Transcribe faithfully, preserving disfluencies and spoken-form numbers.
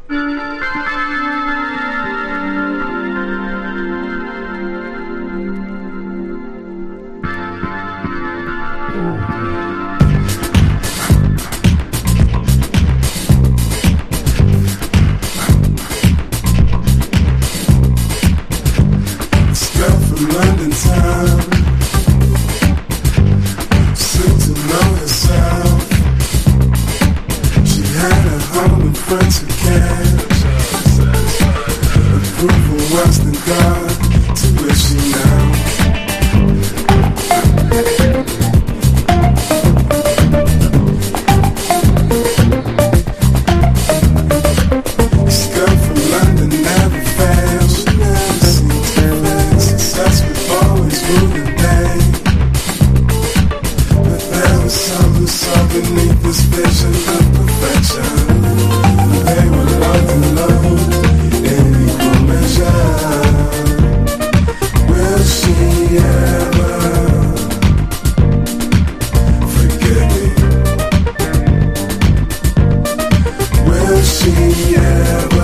London town seemed to know herself. She had a home in front of cash. Approval was the God to which she now. This girl from London never fails. She never seems to fail. Success would always rule the day. But there was something so beneath this vision of perfection. They were locked in love in equal measure. Will she ever forget me? Will she ever